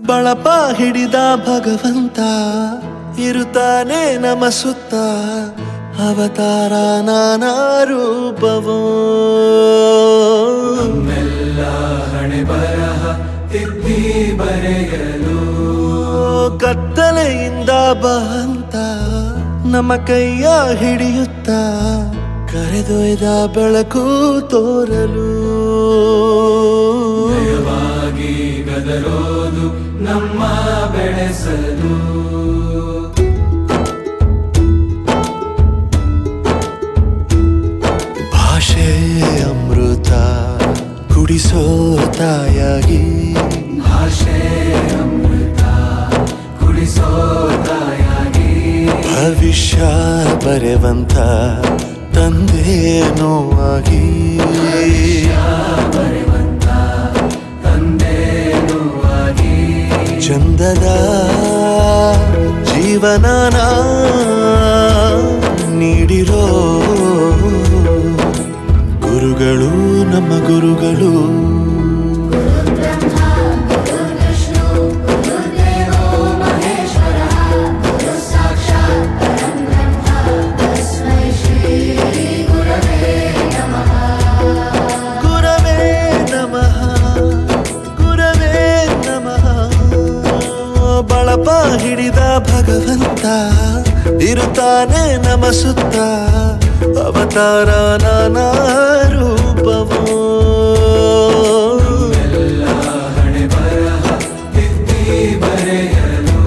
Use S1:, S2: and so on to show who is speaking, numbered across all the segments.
S1: ಬಳಪ ಹಿಡಿದ ಭಗವಂತ ಇರುತ್ತಾನೆ ನಮ ಸುತ್ತ ಅವತಾರ ನಾನಾ ರೂಪವೋ
S2: ನಮ್ಮೆಲ್ಲ ಹಣೆ ಬರಹ ತಿದ್ದಿ ಬರೆಯಲು
S1: ಕತ್ತಲೆಯಿಂದ ಬಂತ ನಮ್ಮ ಕೈಯ ಹಿಡಿಯುತ್ತ ಕರೆದೊಯ್ದ ಬೆಳಕು ತೋರಲು
S2: ಭಯವಾಗಿ ಗದರೋದು ನಮ್ಮ ಬೆಳೆಸಲು
S1: ಭಾಷೆ ಅಮೃತ ಕುಡಿಸೋ ತಾಯಾಗಿ
S2: ಭಾಷೆ ಅಮೃತ ಕುಡಿಸೋ ತಾಯಾಗಿ
S1: ಭವಿಷ್ಯ ಬರೆವಂತ ತಂದೇನೋ ಆಗಿ
S2: ಬರೆವಂತ ತಂದೇನೂ ಆಗಿ
S1: ಚಂದದ ಜೀವನನ ನೀಡಿರೋ ಗುರುಗಳು ನಮ್ಮ ಗುರುಗಳು ಗುರವೇ ನಮಃ ಗುರವೇ ನಮಃ ಬಳಪ ಹಿಡಿದ ಭಗವಂತ ಇರುತ್ತಾನೆ ನಮ ಸುತ್ತ ಅವತಾರ ನಾನಾ ರೂಪವೋ
S2: ಎಲ್ಲ ಹಣೆ ಬರಹ ತಿದ್ದಿ ಬರೆಯಲು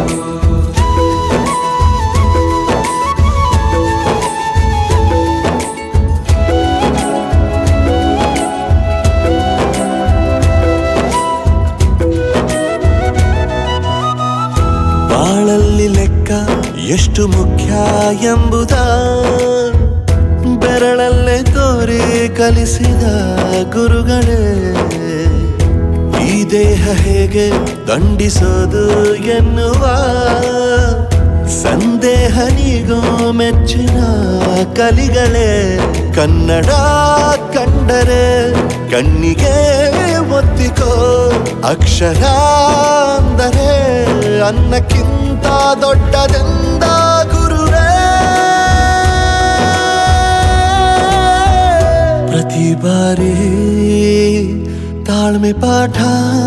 S1: ಬಾಳಲ್ಲಿ ಲೆಕ್ಕ ಎಷ್ಟು ಮುಖ್ಯ ಎಂಬುದ ಬೆರಳಲ್ಲೇ ತೋರಿ ಕಲಿಸಿದ ಗುರುಗಳೇ ಈ ದೇಹ ಹೇಗೆ ದಂಡಿಸೋದು ಎನ್ನುವ ಸಂದೇಹ ನೀಗೋ ಮೆಚ್ಚಿನ ಕಲಿಗಳೇ ಕನ್ನಡ ಕಂಡರೆ ಕಣ್ಣಿಗೆ ಒತ್ತಿಕೋ ಅಕ್ಷರ ಅಂದರೆ ಅನ್ನಕ್ಕಿಂತ ದೊಡ್ಡದೆಂದ ಗುರುವೇ ಪ್ರತಿ ಬಾರಿ ತಾಳ್ಮೆ ಪಾಠ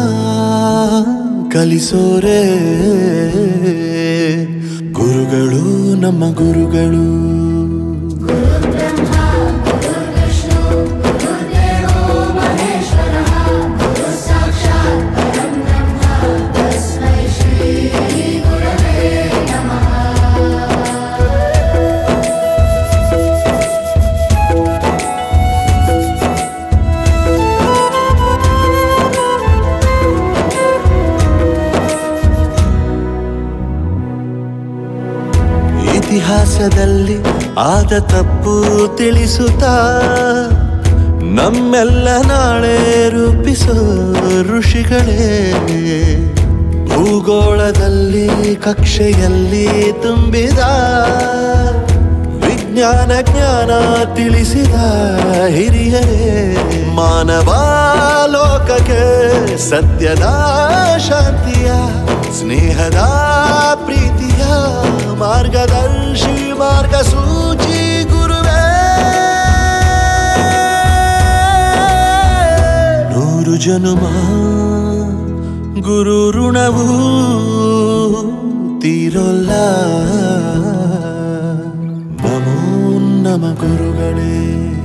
S1: ಕಲಿಸೋರೆ ಗುರುಗಳು ನಮ್ಮ ಗುರುಗಳು ಇತಿಹಾಸದಲ್ಲಿ ಆದ ತಪ್ಪು ತಿಳಿಸುತ್ತಾ ನಮ್ಮೆಲ್ಲ ನಾಳೆ ರೂಪಿಸೋ ಋಷಿಗಳೇ ಭೂಗೋಳದಲ್ಲಿ ಕಕ್ಷೆಯಲ್ಲಿ ತುಂಬಿದ ವಿಜ್ಞಾನ ಜ್ಞಾನ ತಿಳಿಸಿದ ಹಿರಿಯರೇ ಮಾನವ ಲೋಕಕ್ಕೆ ಸತ್ಯದ ಶಾಂತಿಯ ಸ್ನೇಹದ ಪ್ರೀತಿಯ ಮಾರ್ಗದರ್ಶಿ ಮಾರ್ಗಸೂಚಿ ಗುರುವೇ ನೂರು ಜನುಮ ಗುರು ಋಣವು ತೀರೋಲ್ಲ ನಮೋ ನಮ ಗುರುಗಳೇ.